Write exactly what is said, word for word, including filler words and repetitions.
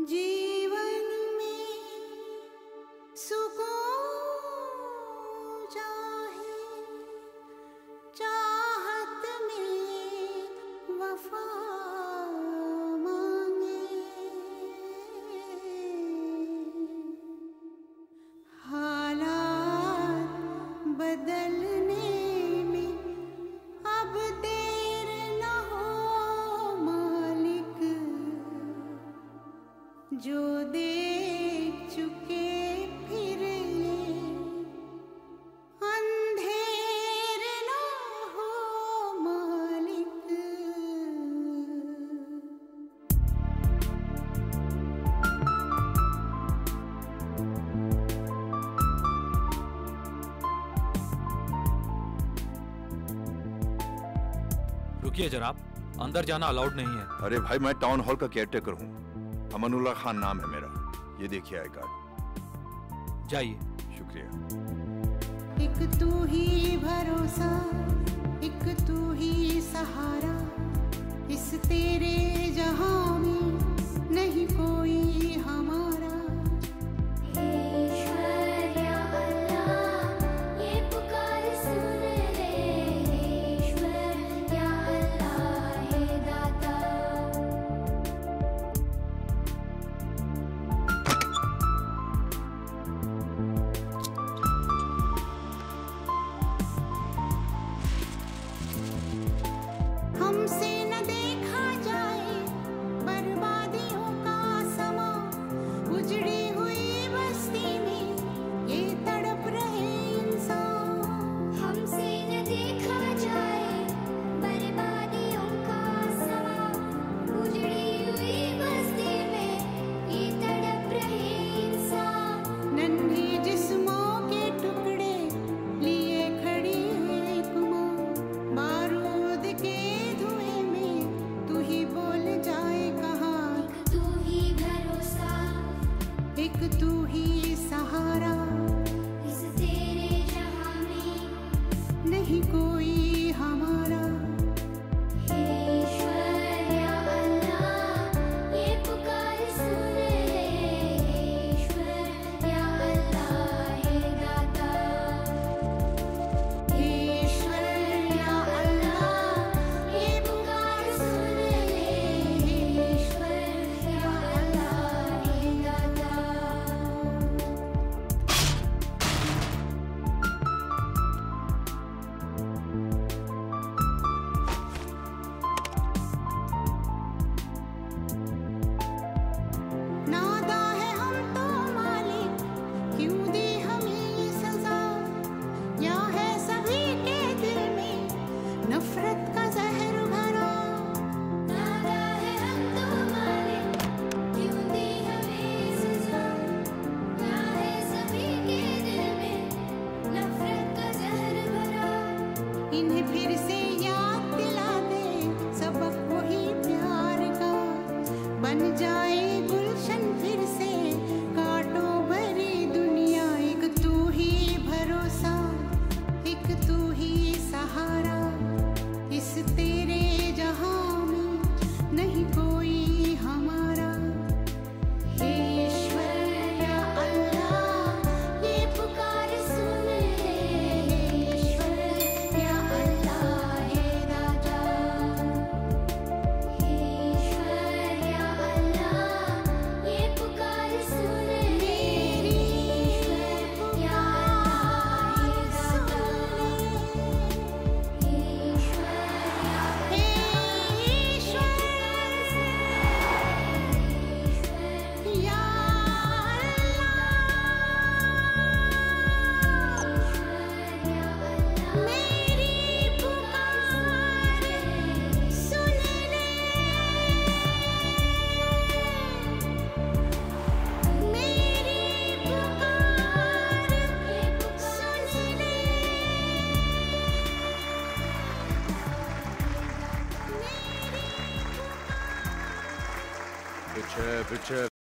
जीवन में सुकून चाहे, चाहत में वफा मांगे, हालात बदलने में अब देर न हो मालिक, जो देख चुके फिर ये अंधेर न हो मालिक। रुकिए जनाब, अंदर जाना अलाउड नहीं है। अरे भाई, मैं टाउन हॉल का केयरटेकर हूँ। अमनुल्लाह खान नाम है मेरा। ये देखिए आई कार्ड। जाइए। शुक्रिया। एक तू ही भरोसा, एक तू ही सहारा, इस तेरे जहां में नहीं कोई हमारा। ईश्वर या अल्लाह ये पुकार सुन ले, ईश्वर या अल्लाह हे दाता। हमसे न देखा जाए बर्बादियों का समा, उजड़ी हुई बस्ती में ये तड़प रहे इंसान। हमसे न देखा जाए बर्बादियों का समा, उजड़ी हुई बस्ती में ये तड़प रहे इंसान। नन्हे जिस्मों के टुकड़े लिए खड़ी है एक माँ, बारूद के धुएं में तू ही बोल जाए कहाँ। एक तू ही भरोसा, एक तू ही सहारा, इस तेरे जहां में नहीं कोई हमारा। ईश्वर या अल्लाह ये पुकार सुन ले, ईश्वर या अल्लाह हे दाता। ईश्वर या अल्लाह ये पुकार सुन ले, ईश्वर या अल्लाह हे दाता। नादा है हम तो मालिक, क्यों दी हमें ये सजा, या है सभी के दिल में नफरत का जहर भरा। नादा है हम तो मालिक, क्यों दी हमें सजा, क्या है सभी के दिल में नफरत का जहर भरा। इन्हें फिर से याद दिला दे सबक वही प्यार का, बन जाए गुलशन फिर से कांटों भरी दुनिया। एक तू ही भरोसा, एक तू ही सहारा, इस तेरे जहां में नहीं कोई हमारा। ईश्वर या अल्लाह ये पुकार सुन ले, ईश्वर या अल्लाह हे दाता। ईश्वर या अल्लाह ये पुकार सुन ले, ईश्वर या अल्लाह हे दाता। ईश्वर या या मेरी पुकार सुन ले, मेरी पुकार सुन ले, पीछे पीछे